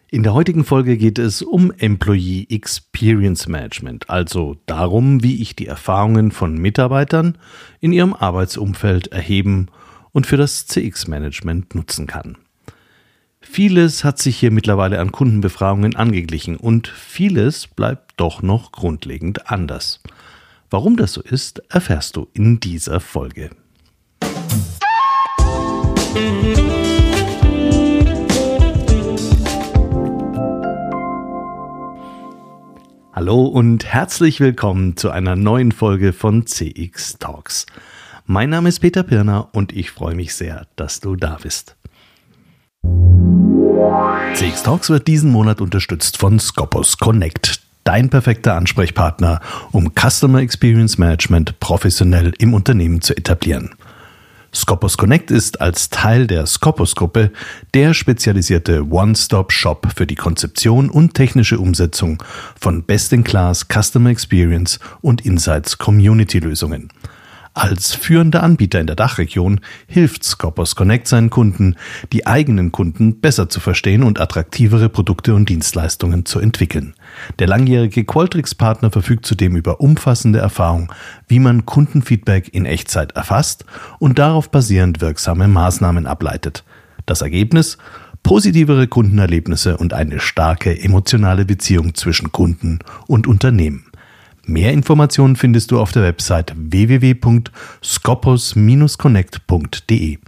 In der heutigen Folge geht es um Employee Experience Management, also darum, wie ich die Erfahrungen von Mitarbeitern in ihrem Arbeitsumfeld erheben und für das CX-Management nutzen kann. Vieles hat sich hier mittlerweile an Kundenbefragungen angeglichen und vieles bleibt doch noch grundlegend anders. Warum das so ist, erfährst du in dieser Folge. Hallo und herzlich willkommen zu einer neuen Folge von CX Talks. Mein Name ist Peter Pirner und ich freue mich sehr, dass du da bist. CX Talks wird diesen Monat unterstützt von Scopus Connect, dein perfekter Ansprechpartner, um Customer Experience Management professionell im Unternehmen zu etablieren. Scopus Connect ist als Teil der Scopus-Gruppe der spezialisierte One-Stop-Shop für die Konzeption und technische Umsetzung von Best-in-Class Customer Experience und Insights-Community-Lösungen. Als führender Anbieter in der Dachregion hilft Scopus Connect seinen Kunden, die eigenen Kunden besser zu verstehen und attraktivere Produkte und Dienstleistungen zu entwickeln. Der langjährige Qualtrics-Partner verfügt zudem über umfassende Erfahrung, wie man Kundenfeedback in Echtzeit erfasst und darauf basierend wirksame Maßnahmen ableitet. Das Ergebnis? Positivere Kundenerlebnisse und eine starke emotionale Beziehung zwischen Kunden und Unternehmen. Mehr Informationen findest du auf der Website www.scopus-connect.de.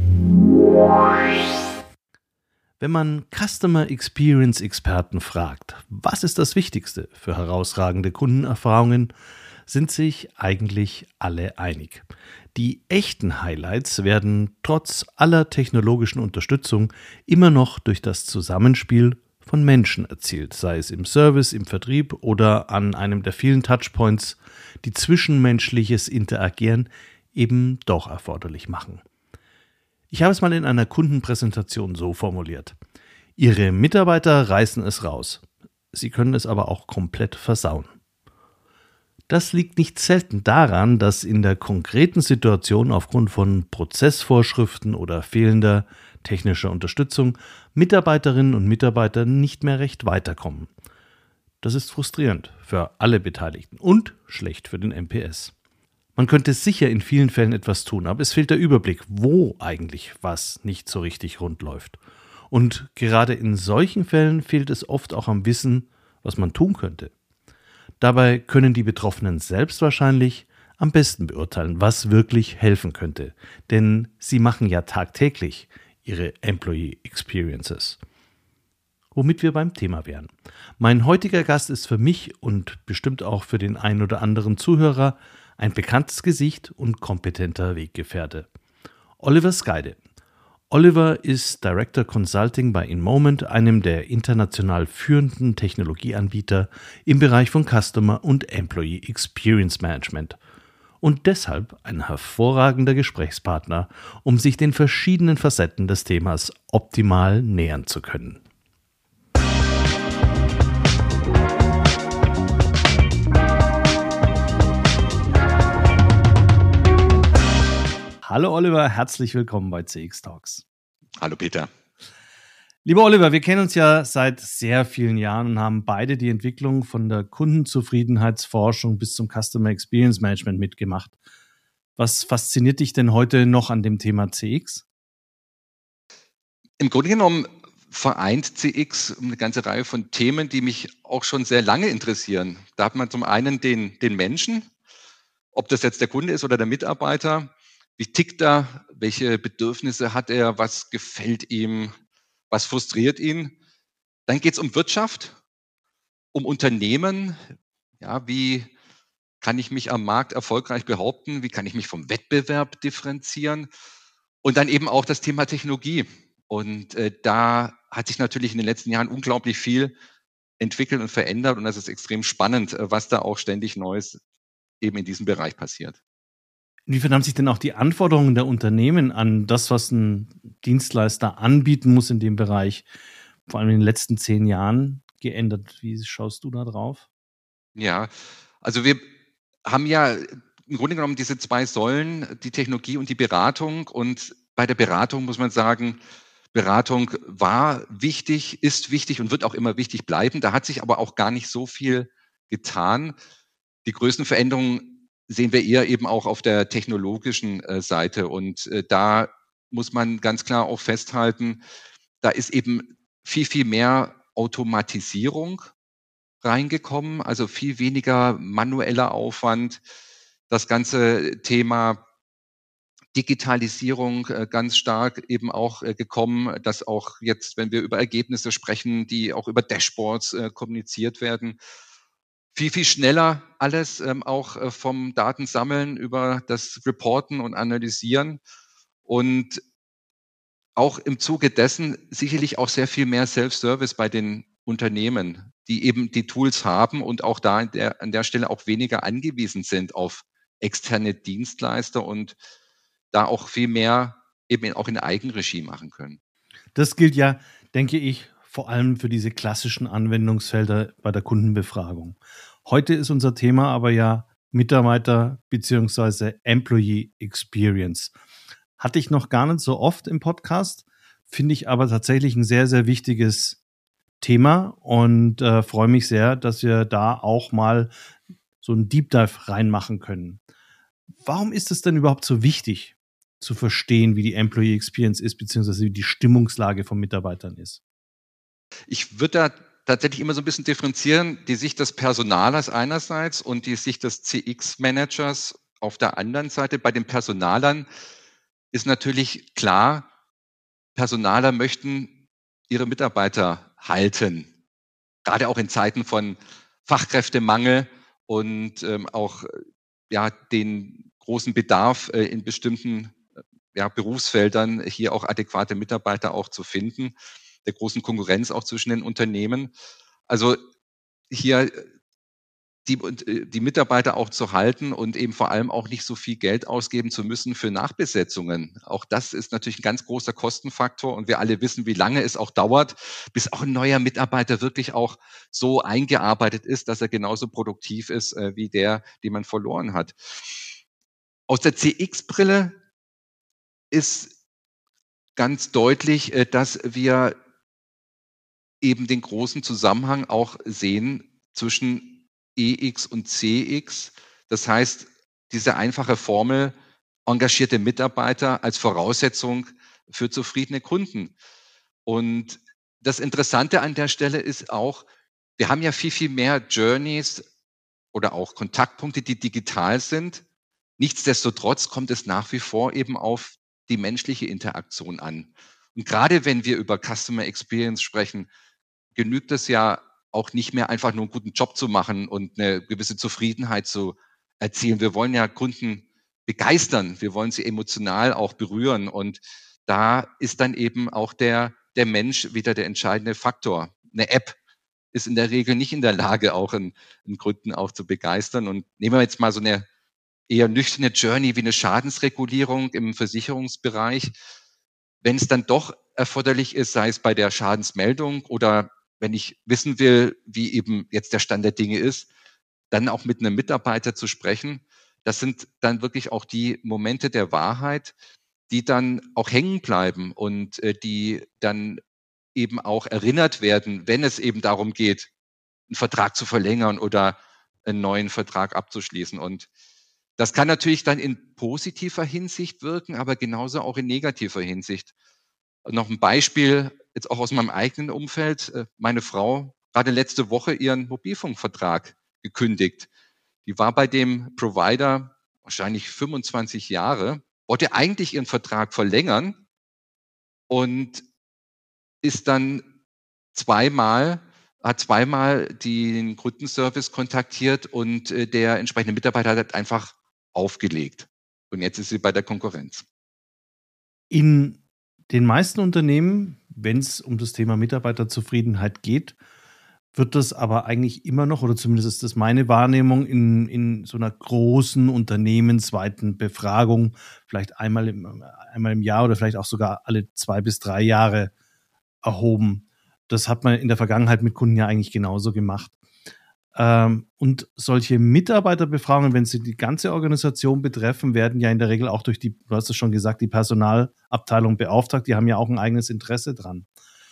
Wenn man Customer Experience Experten fragt, was ist das Wichtigste für herausragende Kundenerfahrungen, sind sich eigentlich alle einig. Die echten Highlights werden trotz aller technologischen Unterstützung immer noch durch das Zusammenspiel von Menschen erzielt, sei es im Service, im Vertrieb oder an einem der vielen Touchpoints, die zwischenmenschliches Interagieren eben doch erforderlich machen. Ich habe es mal in einer Kundenpräsentation so formuliert: Ihre Mitarbeiter reißen es raus, sie können es aber auch komplett versauen. Das liegt nicht selten daran, dass in der konkreten Situation aufgrund von Prozessvorschriften oder fehlender technischer Unterstützung Mitarbeiterinnen und Mitarbeiter nicht mehr recht weiterkommen. Das ist frustrierend für alle Beteiligten und schlecht für den NPS. Man könnte sicher in vielen Fällen etwas tun, aber es fehlt der Überblick, wo eigentlich was nicht so richtig rund läuft. Und gerade in solchen Fällen fehlt es oft auch am Wissen, was man tun könnte. Dabei können die Betroffenen selbst wahrscheinlich am besten beurteilen, was wirklich helfen könnte. Denn sie machen ja tagtäglich ihre Employee Experiences. Womit wir beim Thema wären. Mein heutiger Gast ist für mich und bestimmt auch für den einen oder anderen Zuhörer ein bekanntes Gesicht und kompetenter Weggefährte. Oliver Skyde. Oliver ist Director Consulting bei InMoment, einem der international führenden Technologieanbieter im Bereich von Customer und Employee Experience Management. Und deshalb ein hervorragender Gesprächspartner, um sich den verschiedenen Facetten des Themas optimal nähern zu können. Hallo Oliver, herzlich willkommen bei CX Talks. Hallo Peter. Lieber Oliver, wir kennen uns ja seit sehr vielen Jahren und haben beide die Entwicklung von der Kundenzufriedenheitsforschung bis zum Customer Experience Management mitgemacht. Was fasziniert dich denn heute noch an dem Thema CX? Im Grunde genommen vereint CX eine ganze Reihe von Themen, die mich auch schon sehr lange interessieren. Da hat man zum einen den Menschen, ob das jetzt der Kunde ist oder der Mitarbeiter. Wie tickt er? Welche Bedürfnisse hat er? Was gefällt ihm? Was frustriert ihn? Dann geht es um Wirtschaft, um Unternehmen. Ja, wie kann ich mich am Markt erfolgreich behaupten? Wie kann ich mich vom Wettbewerb differenzieren? Und dann eben auch das Thema Technologie. Und da hat sich natürlich in den letzten Jahren unglaublich viel entwickelt und verändert. Und das ist extrem spannend, was da auch ständig Neues eben in diesem Bereich passiert. Inwiefern haben sich denn auch die Anforderungen der Unternehmen an das, was ein Dienstleister anbieten muss in dem Bereich, vor allem in den letzten 10 Jahren geändert? Wie schaust du da drauf? Ja, also wir haben ja im Grunde genommen diese 2 Säulen, die Technologie und die Beratung. Und bei der Beratung muss man sagen, Beratung war wichtig, ist wichtig und wird auch immer wichtig bleiben. Da hat sich aber auch gar nicht so viel getan. Die größten Veränderungen sehen wir eher eben auch auf der technologischen Seite. Und da muss man ganz klar auch festhalten, da ist eben viel, viel mehr Automatisierung reingekommen, also viel weniger manueller Aufwand. Das ganze Thema Digitalisierung ganz stark eben auch gekommen, dass auch jetzt, wenn wir über Ergebnisse sprechen, die auch über Dashboards kommuniziert werden, viel, viel schneller alles auch vom Datensammeln über das Reporten und Analysieren und auch im Zuge dessen sicherlich auch sehr viel mehr Self-Service bei den Unternehmen, die eben die Tools haben und auch da an der Stelle auch weniger angewiesen sind auf externe Dienstleister und da auch viel mehr eben auch in Eigenregie machen können. Das gilt ja, denke ich, vor allem für diese klassischen Anwendungsfelder bei der Kundenbefragung. Heute ist unser Thema aber ja Mitarbeiter bzw. Employee Experience. Hatte ich noch gar nicht so oft im Podcast, finde ich aber tatsächlich ein sehr, sehr wichtiges Thema und freue mich sehr, dass wir da auch mal so einen Deep Dive reinmachen können. Warum ist es denn überhaupt so wichtig, zu verstehen, wie die Employee Experience ist, beziehungsweise wie die Stimmungslage von Mitarbeitern ist? Ich würde da tatsächlich immer so ein bisschen differenzieren, die Sicht des Personalers einerseits und die Sicht des CX-Managers auf der anderen Seite. Bei den Personalern ist natürlich klar, Personaler möchten ihre Mitarbeiter halten, gerade auch in Zeiten von Fachkräftemangel und auch ja den großen Bedarf in bestimmten Berufsfeldern hier auch adäquate Mitarbeiter auch zu finden, der großen Konkurrenz auch zwischen den Unternehmen. Also hier die Mitarbeiter auch zu halten und eben vor allem auch nicht so viel Geld ausgeben zu müssen für Nachbesetzungen. Auch das ist natürlich ein ganz großer Kostenfaktor und wir alle wissen, wie lange es auch dauert, bis auch ein neuer Mitarbeiter wirklich auch so eingearbeitet ist, dass er genauso produktiv ist wie der, den man verloren hat. Aus der CX-Brille ist ganz deutlich, dass wir eben den großen Zusammenhang auch sehen zwischen EX und CX. Das heißt, diese einfache Formel, engagierte Mitarbeiter als Voraussetzung für zufriedene Kunden. Und das Interessante an der Stelle ist auch, wir haben ja viel, viel mehr Journeys oder auch Kontaktpunkte, die digital sind. Nichtsdestotrotz kommt es nach wie vor eben auf die menschliche Interaktion an. Und gerade wenn wir über Customer Experience sprechen, genügt es ja auch nicht mehr einfach nur einen guten Job zu machen und eine gewisse Zufriedenheit zu erzielen. Wir wollen ja Kunden begeistern. Wir wollen sie emotional auch berühren. Und da ist dann eben auch der Mensch wieder der entscheidende Faktor. Eine App ist in der Regel nicht in der Lage, auch einen Kunden auch zu begeistern. Und nehmen wir jetzt mal so eine eher nüchterne Journey wie eine Schadensregulierung im Versicherungsbereich. Wenn es dann doch erforderlich ist, sei es bei der Schadensmeldung oder wenn ich wissen will, wie eben jetzt der Stand der Dinge ist, dann auch mit einem Mitarbeiter zu sprechen. Das sind dann wirklich auch die Momente der Wahrheit, die dann auch hängen bleiben und die dann eben auch erinnert werden, wenn es eben darum geht, einen Vertrag zu verlängern oder einen neuen Vertrag abzuschließen. Und das kann natürlich dann in positiver Hinsicht wirken, aber genauso auch in negativer Hinsicht. Noch ein Beispiel, jetzt auch aus meinem eigenen Umfeld. Meine Frau gerade letzte Woche ihren Mobilfunkvertrag gekündigt. Die war bei dem Provider wahrscheinlich 25 Jahre, wollte eigentlich ihren Vertrag verlängern und ist dann hat zweimal den Kundenservice kontaktiert und der entsprechende Mitarbeiter hat einfach aufgelegt. Und jetzt ist sie bei der Konkurrenz. In den meisten Unternehmen, wenn es um das Thema Mitarbeiterzufriedenheit geht, wird das aber eigentlich immer noch, oder zumindest ist das meine Wahrnehmung, in so einer großen unternehmensweiten Befragung, vielleicht einmal im Jahr oder vielleicht auch sogar alle 2 bis 3 Jahre erhoben. Das hat man in der Vergangenheit mit Kunden ja eigentlich genauso gemacht. Und solche Mitarbeiterbefragungen, wenn sie die ganze Organisation betreffen, werden ja in der Regel auch durch du hast es schon gesagt, die Personalabteilung beauftragt. Die haben ja auch ein eigenes Interesse dran.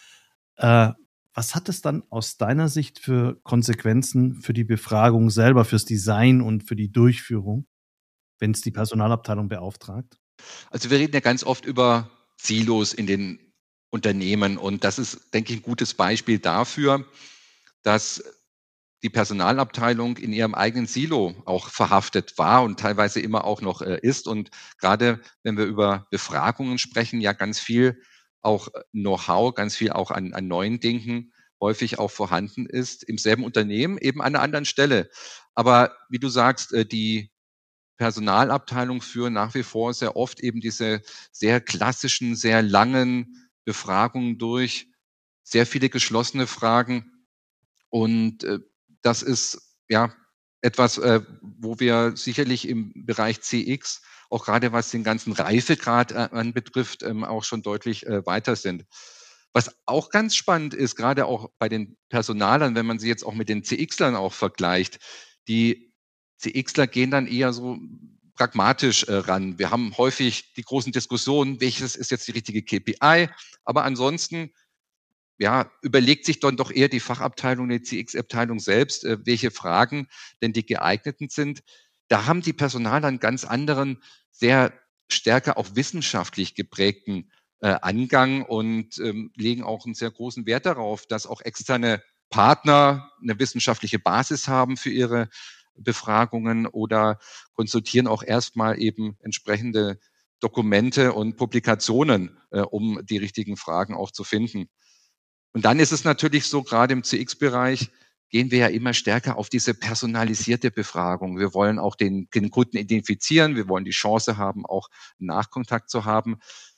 Was hat es dann aus deiner Sicht für Konsequenzen für die Befragung selber, fürs Design und für die Durchführung, wenn es die Personalabteilung beauftragt? Also wir reden ja ganz oft über Silos in den Unternehmen und das ist, denke ich, ein gutes Beispiel dafür, dass die Personalabteilung in ihrem eigenen Silo auch verhaftet war und teilweise immer auch noch ist. Und gerade wenn wir über Befragungen sprechen, ja ganz viel auch Know-how, ganz viel auch an neuen Denken häufig auch vorhanden ist, im selben Unternehmen, eben an einer anderen Stelle. Aber wie du sagst, die Personalabteilung führen nach wie vor sehr oft eben diese sehr klassischen, sehr langen Befragungen durch, sehr viele geschlossene Fragen. Und das ist ja etwas, wo wir sicherlich im Bereich CX, auch gerade was den ganzen Reifegrad anbetrifft, auch schon deutlich weiter sind. Was auch ganz spannend ist, gerade auch bei den Personalern, wenn man sie jetzt auch mit den CXlern auch vergleicht, die CXler gehen dann eher so pragmatisch ran. Wir haben häufig die großen Diskussionen, welches ist jetzt die richtige KPI, aber ansonsten ja, überlegt sich dann doch eher die Fachabteilung, die CX-Abteilung selbst, welche Fragen denn die geeigneten sind. Da haben die Personaler einen ganz anderen, sehr stärker auch wissenschaftlich geprägten Angang und legen auch einen sehr großen Wert darauf, dass auch externe Partner eine wissenschaftliche Basis haben für ihre Befragungen oder konsultieren auch erstmal eben entsprechende Dokumente und Publikationen, um die richtigen Fragen auch zu finden. Und dann ist es natürlich so, gerade im CX-Bereich gehen wir ja immer stärker auf diese personalisierte Befragung. Wir wollen auch den Kunden identifizieren. Wir wollen die Chance haben, auch Nachkontakt zu haben.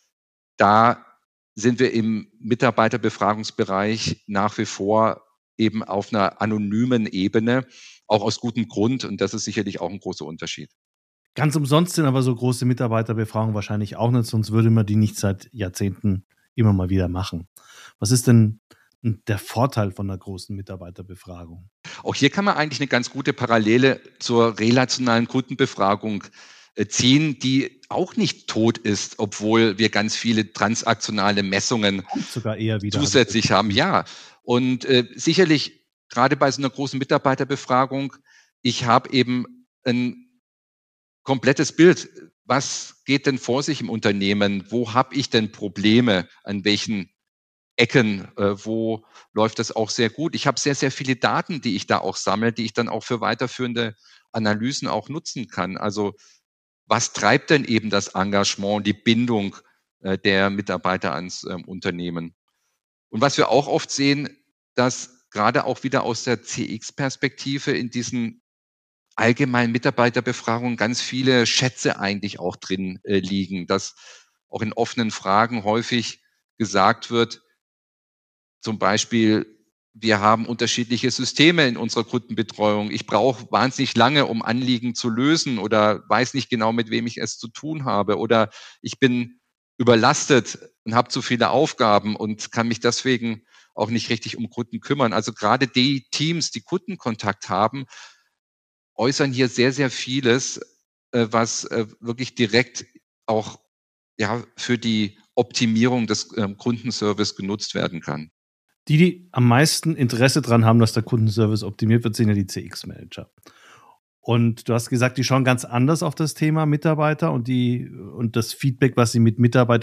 Da sind wir im Mitarbeiterbefragungsbereich nach wie vor eben auf einer anonymen Ebene, auch aus gutem Grund. Und das ist sicherlich auch ein großer Unterschied. Ganz umsonst sind aber so große Mitarbeiterbefragungen wahrscheinlich auch nicht, sonst würde man die nicht seit Jahrzehnten immer mal wieder machen. Was ist denn der Vorteil von einer großen Mitarbeiterbefragung? Auch hier kann man eigentlich eine ganz gute Parallele zur relationalen Kundenbefragung ziehen, die auch nicht tot ist, obwohl wir ganz viele transaktionale Messungen Kommt sogar eher wieder. zusätzlich haben. Ja, und sicherlich gerade bei so einer großen Mitarbeiterbefragung, ich habe eben ein komplettes Bild. Was geht denn vor sich im Unternehmen? Wo habe ich denn Probleme? An welchen Ecken, wo läuft das auch sehr gut? Ich habe sehr, sehr viele Daten, die ich da auch sammle, die ich dann auch für weiterführende Analysen auch nutzen kann. Also was treibt denn eben das Engagement, die Bindung der Mitarbeiter ans Unternehmen? Und was wir auch oft sehen, dass gerade auch wieder aus der CX-Perspektive in diesen allgemeinen Mitarbeiterbefragungen ganz viele Schätze eigentlich auch drin liegen, dass auch in offenen Fragen häufig gesagt wird, zum Beispiel, wir haben unterschiedliche Systeme in unserer Kundenbetreuung. Ich brauche wahnsinnig lange, um Anliegen zu lösen oder weiß nicht genau, mit wem ich es zu tun habe. Oder ich bin überlastet und habe zu viele Aufgaben und kann mich deswegen auch nicht richtig um Kunden kümmern. Also gerade die Teams, die Kundenkontakt haben, äußern hier sehr, sehr vieles, was wirklich direkt auch ja, für die Optimierung des Kundenservice genutzt werden kann. Die am meisten Interesse daran haben, dass der Kundenservice optimiert wird, sind ja die CX-Manager. Und du hast gesagt, die schauen ganz anders auf das Thema Mitarbeiter und das Feedback, was sie mit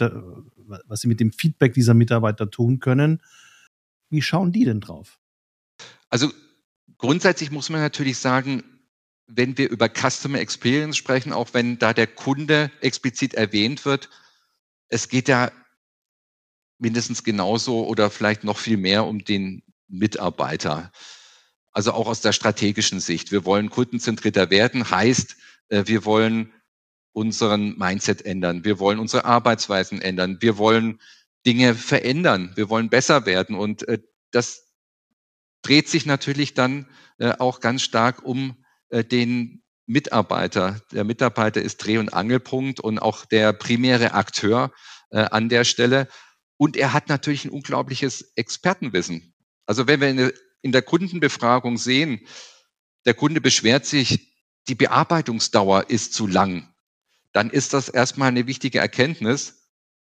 dem Feedback dieser Mitarbeiter tun können. Wie schauen die denn drauf? Also grundsätzlich muss man natürlich sagen, wenn wir über Customer Experience sprechen, auch wenn da der Kunde explizit erwähnt wird, es geht ja mindestens genauso oder vielleicht noch viel mehr um den Mitarbeiter. Also auch aus der strategischen Sicht. Wir wollen kundenzentrierter werden, heißt, wir wollen unseren Mindset ändern. Wir wollen unsere Arbeitsweisen ändern. Wir wollen Dinge verändern. Wir wollen besser werden. Und das dreht sich natürlich dann auch ganz stark um den Mitarbeiter. Der Mitarbeiter ist Dreh- und Angelpunkt und auch der primäre Akteur an der Stelle. Und er hat natürlich ein unglaubliches Expertenwissen. Also wenn wir in der Kundenbefragung sehen, der Kunde beschwert sich, die Bearbeitungsdauer ist zu lang, dann ist das erstmal eine wichtige Erkenntnis.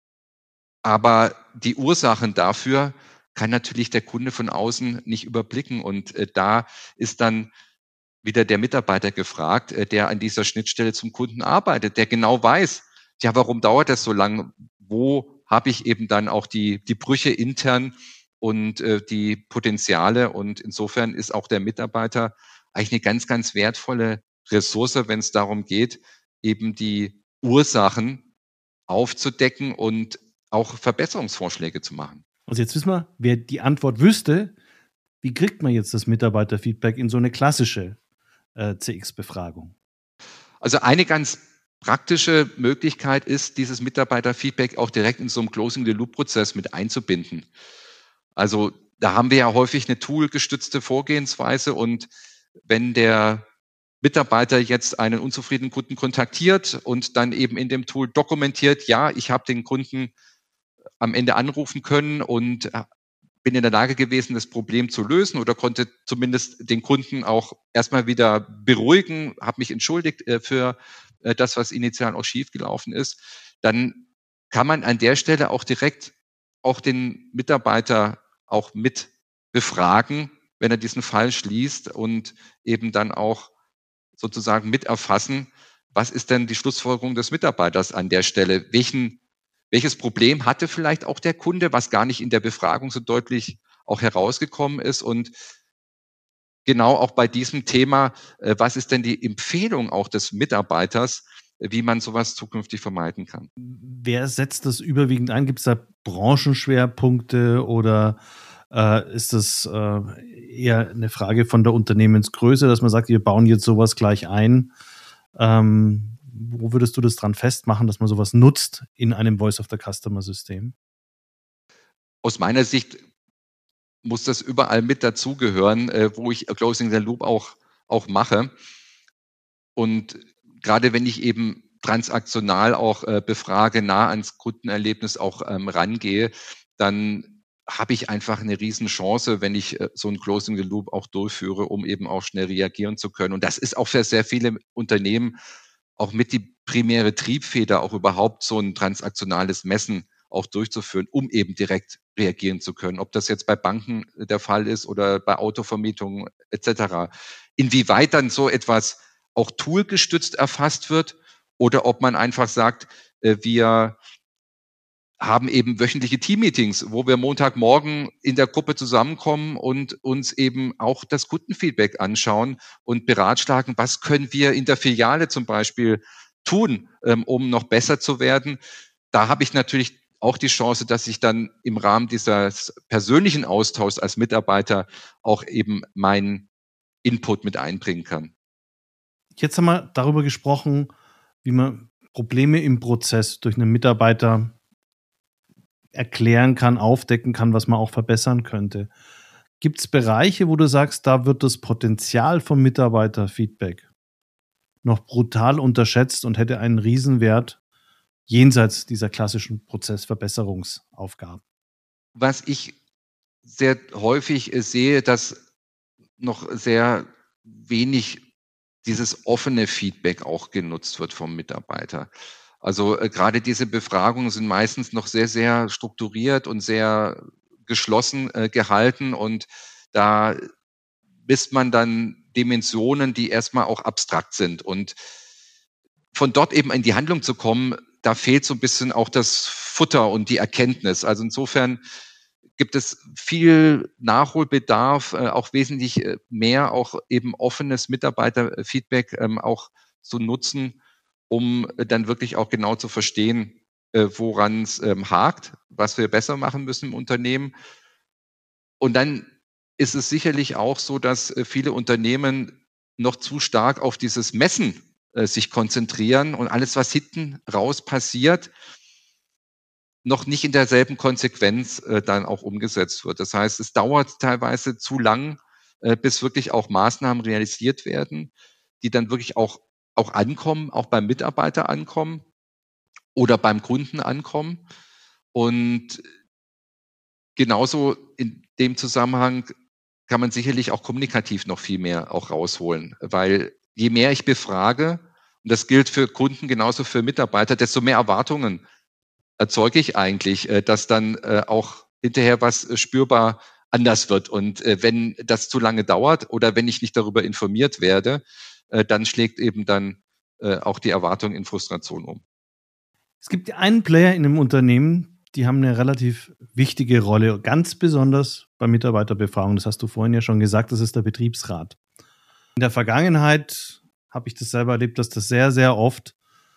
Aber die Ursachen dafür kann natürlich der Kunde von außen nicht überblicken. Und da ist dann wieder der Mitarbeiter gefragt, der an dieser Schnittstelle zum Kunden arbeitet, der genau weiß, ja, warum dauert das so lange? Wo habe ich eben dann auch die Brüche intern und die Potenziale? Und insofern ist auch der Mitarbeiter eigentlich eine ganz, ganz wertvolle Ressource, wenn es darum geht, eben die Ursachen aufzudecken und auch Verbesserungsvorschläge zu machen. Also jetzt wissen wir, wer die Antwort wüsste, wie kriegt man jetzt das Mitarbeiterfeedback in so eine klassische CX-Befragung? Also eine ganz praktische Möglichkeit ist, dieses Mitarbeiterfeedback auch direkt in so einem Closing-the-Loop-Prozess mit einzubinden. Also da haben wir ja häufig eine toolgestützte Vorgehensweise und wenn der Mitarbeiter jetzt einen unzufriedenen Kunden kontaktiert und dann eben in dem Tool dokumentiert, ja, ich habe den Kunden am Ende anrufen können und bin in der Lage gewesen, das Problem zu lösen oder konnte zumindest den Kunden auch erstmal wieder beruhigen, habe mich entschuldigt für das, was initial auch schiefgelaufen ist, dann kann man an der Stelle auch direkt auch den Mitarbeiter auch mit befragen, wenn er diesen Fall schließt und eben dann auch sozusagen mit erfassen, was ist denn die Schlussfolgerung des Mitarbeiters an der Stelle? Welches Problem hatte vielleicht auch der Kunde, was gar nicht in der Befragung so deutlich auch herausgekommen ist? Und genau auch bei diesem Thema, was ist denn die Empfehlung auch des Mitarbeiters, wie man sowas zukünftig vermeiden kann? Wer setzt das überwiegend ein? Gibt es da Branchenschwerpunkte oder ist das eher eine Frage von der Unternehmensgröße, dass man sagt, wir bauen jetzt sowas gleich ein? Wo würdest du das dran festmachen, dass man sowas nutzt in einem Voice-of-the-Customer-System? Aus meiner Sicht muss das überall mit dazugehören, wo ich Closing the Loop auch mache. Und gerade wenn ich eben transaktional auch befrage, nah ans Kundenerlebnis auch rangehe, dann habe ich einfach eine Riesenchance, wenn ich so ein Closing the Loop auch durchführe, um eben auch schnell reagieren zu können. Und das ist auch für sehr viele Unternehmen auch mit die primäre Triebfeder, auch überhaupt so ein transaktionales Messen auch durchzuführen, um eben direkt reagieren zu können. Ob das jetzt bei Banken der Fall ist oder bei Autovermietungen etc. Inwieweit dann so etwas auch toolgestützt erfasst wird oder ob man einfach sagt, wir haben eben wöchentliche Teammeetings, wo wir Montagmorgen in der Gruppe zusammenkommen und uns eben auch das Kundenfeedback anschauen und beratschlagen, was können wir in der Filiale zum Beispiel tun, um noch besser zu werden. Da habe ich natürlich auch die Chance, dass ich dann im Rahmen dieses persönlichen Austauschs als Mitarbeiter auch eben meinen Input mit einbringen kann. Jetzt haben wir darüber gesprochen, wie man Probleme im Prozess durch einen Mitarbeiter erklären kann, aufdecken kann, was man auch verbessern könnte. Gibt es Bereiche, wo du sagst, da wird das Potenzial vom Mitarbeiterfeedback noch brutal unterschätzt und hätte einen Riesenwert jenseits dieser klassischen Prozessverbesserungsaufgaben? Was ich sehr häufig sehe, dass noch sehr wenig dieses offene Feedback auch genutzt wird vom Mitarbeiter. Also gerade diese Befragungen sind meistens noch sehr, sehr strukturiert und sehr geschlossen gehalten und da misst man dann Dimensionen, die erstmal auch abstrakt sind. Und von dort eben in die Handlung zu kommen, da fehlt so ein bisschen auch das Futter und die Erkenntnis. Also insofern gibt es viel Nachholbedarf, auch wesentlich mehr auch eben offenes Mitarbeiterfeedback auch zu nutzen, um dann wirklich auch genau zu verstehen, woran es hakt, was wir besser machen müssen im Unternehmen. Und dann ist es sicherlich auch so, dass viele Unternehmen noch zu stark auf dieses Messen sich konzentrieren und alles, was hinten raus passiert, noch nicht in derselben Konsequenz dann auch umgesetzt wird. Das heißt, es dauert teilweise zu lang, bis wirklich auch Maßnahmen realisiert werden, die dann wirklich auch ankommen, auch beim Mitarbeiter ankommen oder beim Kunden ankommen. Und genauso in dem Zusammenhang kann man sicherlich auch kommunikativ noch viel mehr auch rausholen, weil je mehr ich befrage, und das gilt für Kunden genauso für Mitarbeiter, desto mehr Erwartungen erzeuge ich eigentlich, dass dann auch hinterher was spürbar anders wird. Und wenn das zu lange dauert oder wenn ich nicht darüber informiert werde, dann schlägt eben dann auch die Erwartung in Frustration um. Es gibt einen Player in einem Unternehmen, die haben eine relativ wichtige Rolle, ganz besonders bei Mitarbeiterbefragung. Das hast du vorhin ja schon gesagt, das ist der Betriebsrat. In der Vergangenheit habe ich das selber erlebt, dass das sehr, sehr oft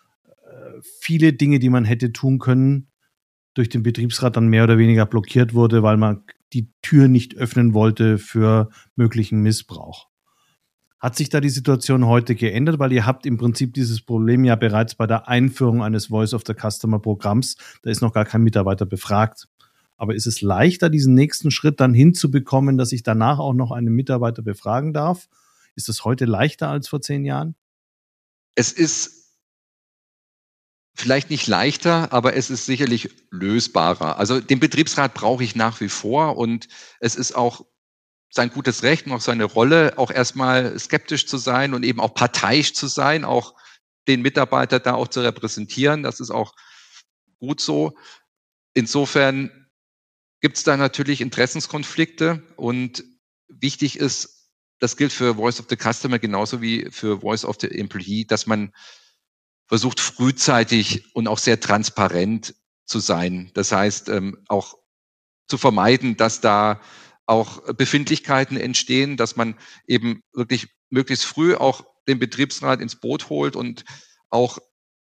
viele Dinge, die man hätte tun können, durch den Betriebsrat dann mehr oder weniger blockiert wurde, weil man die Tür nicht öffnen wollte für möglichen Missbrauch. Hat sich da die Situation heute geändert? Weil ihr habt im Prinzip dieses Problem ja bereits bei der Einführung eines Voice-of-the-Customer-Programms. Da ist noch gar kein Mitarbeiter befragt. Aber ist es leichter, diesen nächsten Schritt dann hinzubekommen, dass ich danach auch noch einen Mitarbeiter befragen darf? Ist das heute leichter als vor 10 Jahren? Es ist vielleicht nicht leichter, aber es ist sicherlich lösbarer. Also den Betriebsrat brauche ich nach wie vor und es ist auch sein gutes Recht und auch seine Rolle, auch erstmal skeptisch zu sein und eben auch parteiisch zu sein, auch den Mitarbeiter da auch zu repräsentieren. Das ist auch gut so. Insofern gibt es da natürlich Interessenskonflikte und wichtig ist, das gilt für Voice of the Customer genauso wie für Voice of the Employee, dass man versucht frühzeitig und auch sehr transparent zu sein. Das heißt, auch zu vermeiden, dass da auch Befindlichkeiten entstehen, dass man eben wirklich möglichst früh auch den Betriebsrat ins Boot holt und auch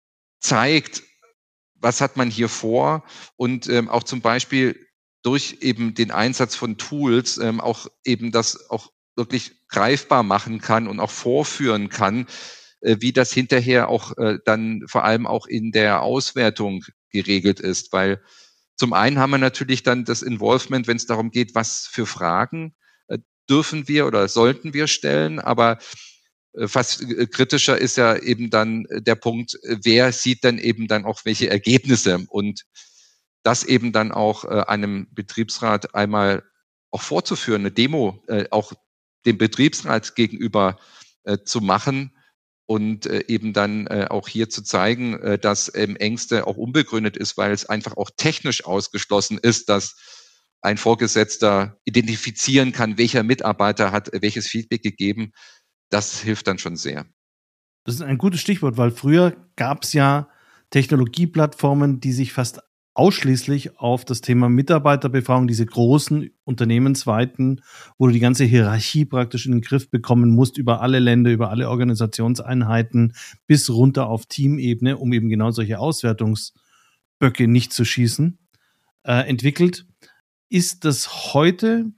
zeigt, was hat man hier vor und auch zum Beispiel durch eben den Einsatz von Tools auch eben das auch wirklich greifbar machen kann und auch vorführen kann, wie das hinterher auch dann vor allem auch in der Auswertung geregelt ist, weil zum einen haben wir natürlich dann das Involvement, wenn es darum geht, was für Fragen dürfen wir oder sollten wir stellen, aber fast kritischer ist ja eben dann der Punkt, wer sieht dann eben dann auch welche Ergebnisse und das eben dann auch einem Betriebsrat einmal auch vorzuführen, eine Demo auch dem Betriebsrat gegenüber zu machen und eben dann auch hier zu zeigen, dass Ängste auch unbegründet ist, weil es einfach auch technisch ausgeschlossen ist, dass ein Vorgesetzter identifizieren kann, welcher Mitarbeiter hat welches Feedback gegeben. Das hilft dann schon sehr. Das ist ein gutes Stichwort, weil früher gab es ja Technologieplattformen, die sich fast ausschließlich auf das Thema Mitarbeiterbefragung, diese großen unternehmensweiten, wo du die ganze Hierarchie praktisch in den Griff bekommen musst, über alle Länder, über alle Organisationseinheiten, bis runter auf Teamebene, um eben genau solche Auswertungsböcke nicht zu schießen, entwickelt. Ist das heute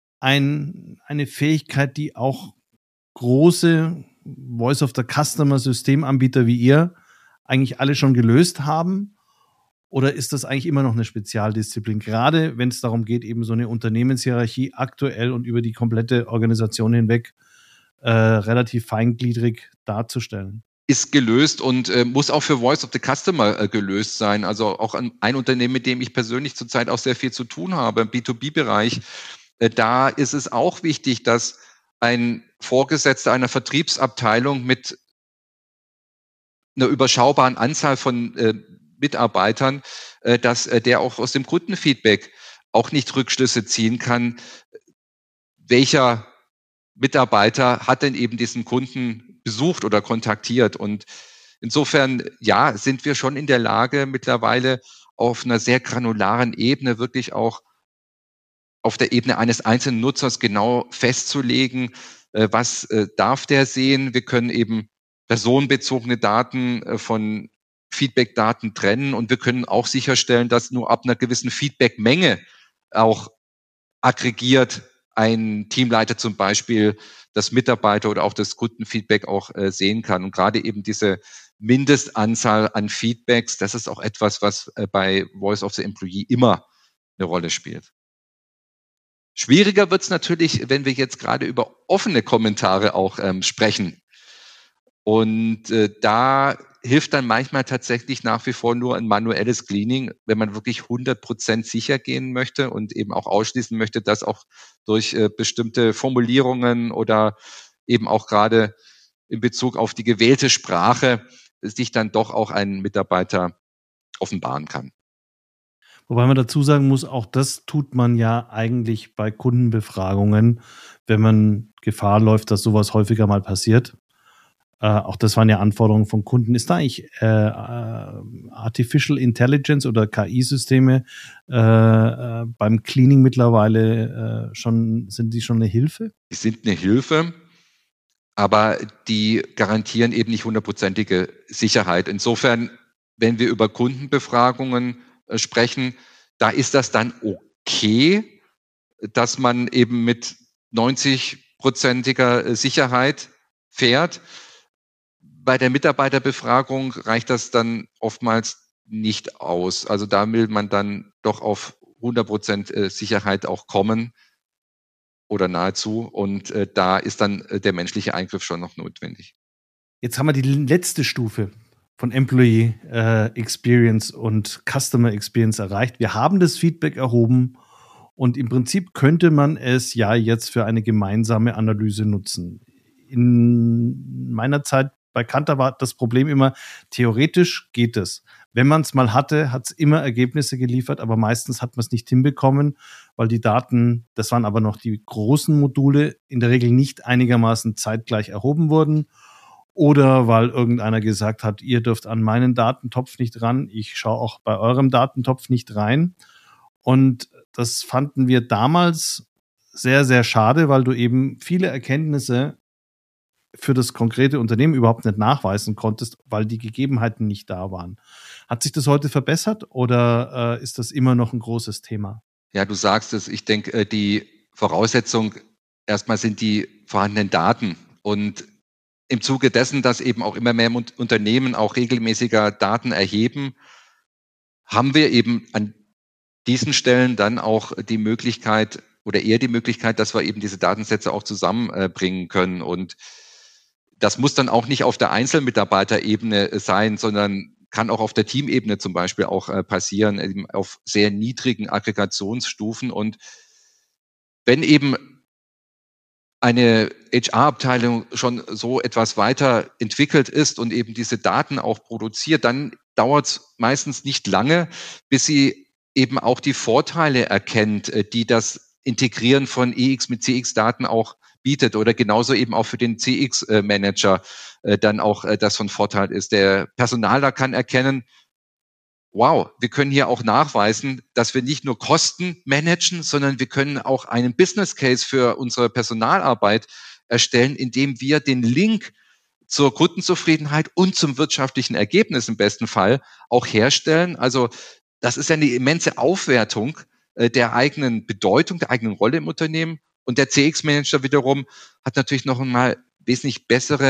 eine Fähigkeit, die auch große Voice-of-the-Customer-Systemanbieter wie ihr eigentlich alle schon gelöst haben? Oder ist das eigentlich immer noch eine Spezialdisziplin? Gerade wenn es darum geht, eben so eine Unternehmenshierarchie aktuell und über die komplette Organisation hinweg relativ feingliedrig darzustellen. Ist gelöst und muss auch für Voice of the Customer gelöst sein. Also auch ein Unternehmen, mit dem ich persönlich zurzeit auch sehr viel zu tun habe, im B2B-Bereich. Da ist es auch wichtig, dass ein Vorgesetzter einer Vertriebsabteilung mit einer überschaubaren Anzahl von Mitarbeitern, dass der auch aus dem Kundenfeedback auch nicht Rückschlüsse ziehen kann, welcher Mitarbeiter hat denn eben diesen Kunden besucht oder kontaktiert. Und insofern, ja, sind wir schon in der Lage, mittlerweile auf einer sehr granularen Ebene wirklich auch auf der Ebene eines einzelnen Nutzers genau festzulegen, was darf der sehen. Wir können eben personenbezogene Daten von Feedback-Daten trennen und wir können auch sicherstellen, dass nur ab einer gewissen Feedback-Menge auch aggregiert ein Teamleiter zum Beispiel das Mitarbeiter oder auch das Kundenfeedback auch sehen kann. Und gerade eben diese Mindestanzahl an Feedbacks, das ist auch etwas, was bei Voice of the Employee immer eine Rolle spielt. Schwieriger wird es natürlich, wenn wir jetzt gerade über offene Kommentare auch sprechen. Und da hilft dann manchmal tatsächlich nach wie vor nur ein manuelles Cleaning, wenn man wirklich 100% sicher gehen möchte und eben auch ausschließen möchte, dass auch durch bestimmte Formulierungen oder eben auch gerade in Bezug auf die gewählte Sprache sich dann doch auch ein Mitarbeiter offenbaren kann. Wobei man dazu sagen muss, auch das tut man ja eigentlich bei Kundenbefragungen, wenn man Gefahr läuft, dass sowas häufiger mal passiert. Auch das waren ja Anforderungen von Kunden. Ist da eigentlich Artificial Intelligence oder KI-Systeme beim Cleaning mittlerweile sind die schon eine Hilfe? Die sind eine Hilfe, aber die garantieren eben nicht 100%ige Sicherheit. Insofern, wenn wir über Kundenbefragungen sprechen, da ist das dann okay, dass man eben mit 90%iger Sicherheit fährt. Bei der Mitarbeiterbefragung reicht das dann oftmals nicht aus. Also da will man dann doch auf 100% Sicherheit auch kommen oder nahezu. Und da ist dann der menschliche Eingriff schon noch notwendig. Jetzt haben wir die letzte Stufe von Employee Experience und Customer Experience erreicht. Wir haben das Feedback erhoben und im Prinzip könnte man es ja jetzt für eine gemeinsame Analyse nutzen. In meiner Zeit bei Kantar war das Problem immer, theoretisch geht es. Wenn man es mal hatte, hat es immer Ergebnisse geliefert, aber meistens hat man es nicht hinbekommen, weil die Daten, das waren aber noch die großen Module, in der Regel nicht einigermaßen zeitgleich erhoben wurden oder weil irgendeiner gesagt hat, ihr dürft an meinen Datentopf nicht ran, ich schaue auch bei eurem Datentopf nicht rein. Und das fanden wir damals sehr, sehr schade, weil du eben viele Erkenntnisse für das konkrete Unternehmen überhaupt nicht nachweisen konntest, weil die Gegebenheiten nicht da waren. Hat sich das heute verbessert oder ist das immer noch ein großes Thema? Ja, du sagst es. Ich denke, die Voraussetzung erstmal sind die vorhandenen Daten. Und im Zuge dessen, dass eben auch immer mehr Unternehmen auch regelmäßiger Daten erheben, haben wir eben an diesen Stellen dann auch die Möglichkeit oder eher die Möglichkeit, dass wir eben diese Datensätze auch zusammenbringen können. Und das muss dann auch nicht auf der Einzelmitarbeiterebene sein, sondern kann auch auf der Teamebene zum Beispiel auch passieren, eben auf sehr niedrigen Aggregationsstufen. Und wenn eben eine HR-Abteilung schon so etwas weiter entwickelt ist und eben diese Daten auch produziert, dann dauert es meistens nicht lange, bis sie eben auch die Vorteile erkennt, die das Integrieren von EX mit CX-Daten auch bietet oder genauso eben auch für den CX-Manager dann auch das von Vorteil ist. Der Personaler kann erkennen, wow, wir können hier auch nachweisen, dass wir nicht nur Kosten managen, sondern wir können auch einen Business Case für unsere Personalarbeit erstellen, indem wir den Link zur Kundenzufriedenheit und zum wirtschaftlichen Ergebnis im besten Fall auch herstellen. Also das ist ja eine immense Aufwertung der eigenen Bedeutung, der eigenen Rolle im Unternehmen. Und der CX-Manager wiederum hat natürlich noch einmal wesentlich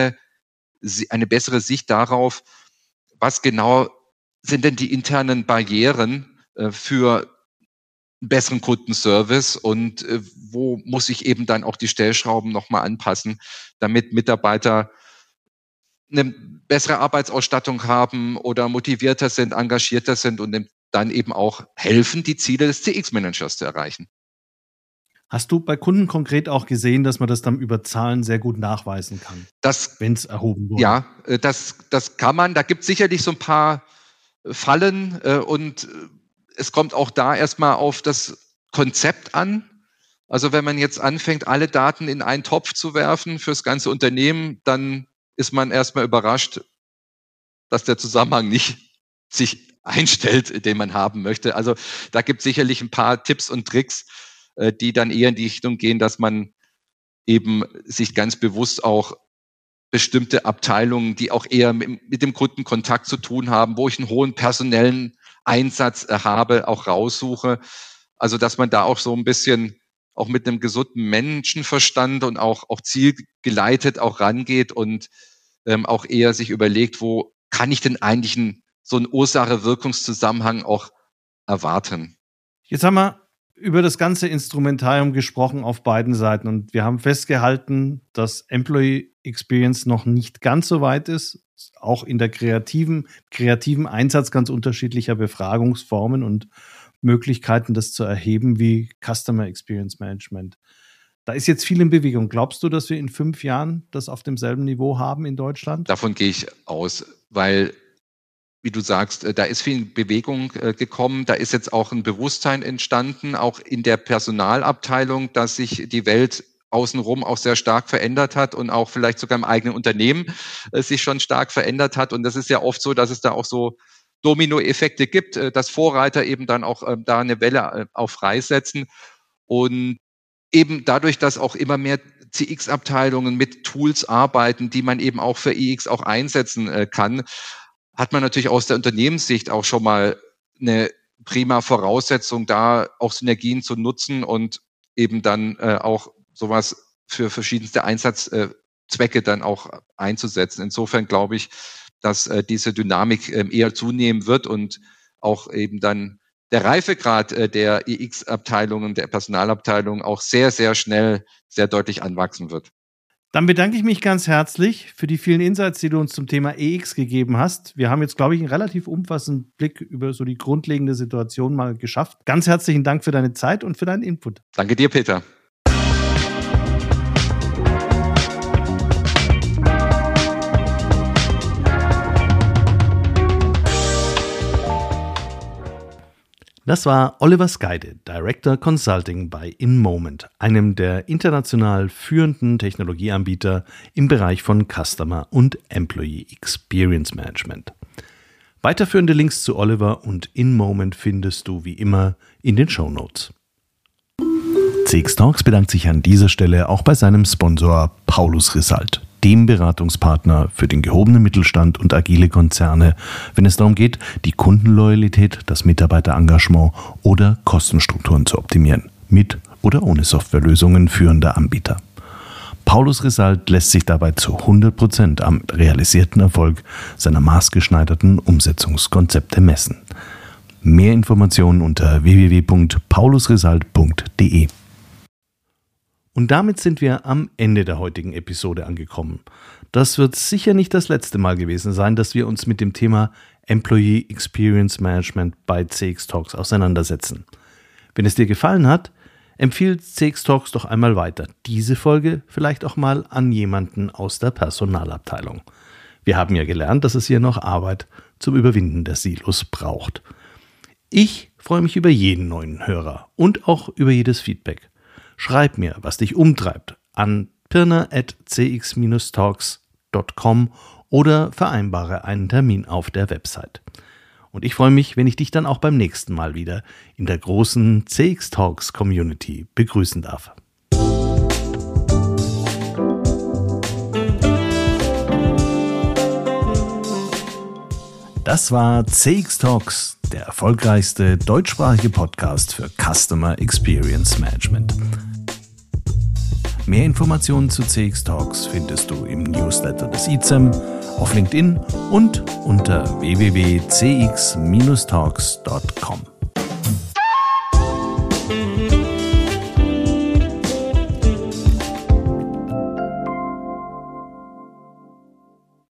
eine bessere Sicht darauf, was genau sind denn die internen Barrieren für einen besseren Kundenservice und wo muss ich eben dann auch die Stellschrauben nochmal anpassen, damit Mitarbeiter eine bessere Arbeitsausstattung haben oder motivierter sind, engagierter sind und dann eben auch helfen, die Ziele des CX-Managers zu erreichen. Hast du bei Kunden konkret auch gesehen, dass man das dann über Zahlen sehr gut nachweisen kann, wenn es erhoben wurde? Ja, das kann man. Da gibt es sicherlich so ein paar Fallen und es kommt auch da erstmal auf das Konzept an. Also wenn man jetzt anfängt, alle Daten in einen Topf zu werfen fürs ganze Unternehmen, dann ist man erstmal überrascht, dass der Zusammenhang nicht sich einstellt, den man haben möchte. Also da gibt es sicherlich ein paar Tipps und Tricks, die dann eher in die Richtung gehen, dass man eben sich ganz bewusst auch bestimmte Abteilungen, die auch eher mit dem Kunden Kontakt zu tun haben, wo ich einen hohen personellen Einsatz habe, auch raussuche. Also dass man da auch so ein bisschen auch mit einem gesunden Menschenverstand und auch zielgeleitet auch rangeht und auch eher sich überlegt, wo kann ich denn eigentlich so einen Ursache-Wirkungszusammenhang auch erwarten. Jetzt haben wir über das ganze Instrumentarium gesprochen auf beiden Seiten und wir haben festgehalten, dass Employee Experience noch nicht ganz so weit ist, auch in der kreativen Einsatz ganz unterschiedlicher Befragungsformen und Möglichkeiten, das zu erheben, wie Customer Experience Management. Da ist jetzt viel in Bewegung. Glaubst du, dass wir in 5 Jahren das auf demselben Niveau haben in Deutschland? Davon gehe ich aus, weil, wie du sagst, da ist viel in Bewegung gekommen. Da ist jetzt auch ein Bewusstsein entstanden, auch in der Personalabteilung, dass sich die Welt außenrum auch sehr stark verändert hat und auch vielleicht sogar im eigenen Unternehmen sich schon stark verändert hat. Und das ist ja oft so, dass es da auch so Dominoeffekte gibt, dass Vorreiter eben dann auch da eine Welle auf freisetzen. Und eben dadurch, dass auch immer mehr CX-Abteilungen mit Tools arbeiten, die man eben auch für EX auch einsetzen kann, hat man natürlich aus der Unternehmenssicht auch schon mal eine prima Voraussetzung, da auch Synergien zu nutzen und eben dann auch sowas für verschiedenste Einsatzzwecke dann auch einzusetzen. Insofern glaube ich, dass diese Dynamik eher zunehmen wird und auch eben dann der Reifegrad der EX-Abteilungen, der Personalabteilung auch sehr, sehr schnell, sehr deutlich anwachsen wird. Dann bedanke ich mich ganz herzlich für die vielen Insights, die du uns zum Thema EX gegeben hast. Wir haben jetzt, glaube ich, einen relativ umfassenden Blick über so die grundlegende Situation mal geschafft. Ganz herzlichen Dank für deine Zeit und für deinen Input. Danke dir, Peter. Das war Oliver Skyde, Director Consulting bei InMoment, einem der international führenden Technologieanbieter im Bereich von Customer und Employee Experience Management. Weiterführende Links zu Oliver und InMoment findest du wie immer in den Shownotes. CX Talks bedankt sich an dieser Stelle auch bei seinem Sponsor Paulus Risalt, dem Beratungspartner für den gehobenen Mittelstand und agile Konzerne, wenn es darum geht, die Kundenloyalität, das Mitarbeiterengagement oder Kostenstrukturen zu optimieren, mit oder ohne Softwarelösungen führender Anbieter. Paulus Risalt lässt sich dabei zu 100% am realisierten Erfolg seiner maßgeschneiderten Umsetzungskonzepte messen. Mehr Informationen unter www.paulusrisalt.de. Und damit sind wir am Ende der heutigen Episode angekommen. Das wird sicher nicht das letzte Mal gewesen sein, dass wir uns mit dem Thema Employee Experience Management bei CX Talks auseinandersetzen. Wenn es dir gefallen hat, empfiehl CX Talks doch einmal weiter. Diese Folge vielleicht auch mal an jemanden aus der Personalabteilung. Wir haben ja gelernt, dass es hier noch Arbeit zum Überwinden der Silos braucht. Ich freue mich über jeden neuen Hörer und auch über jedes Feedback. Schreib mir, was dich umtreibt, an pirna@cx-talks.com oder vereinbare einen Termin auf der Website. Und ich freue mich, wenn ich dich dann auch beim nächsten Mal wieder in der großen CX Talks Community begrüßen darf. Das war CX Talks, der erfolgreichste deutschsprachige Podcast für Customer Experience Management. Mehr Informationen zu CX Talks findest du im Newsletter des ICEM, auf LinkedIn und unter www.cx-talks.com.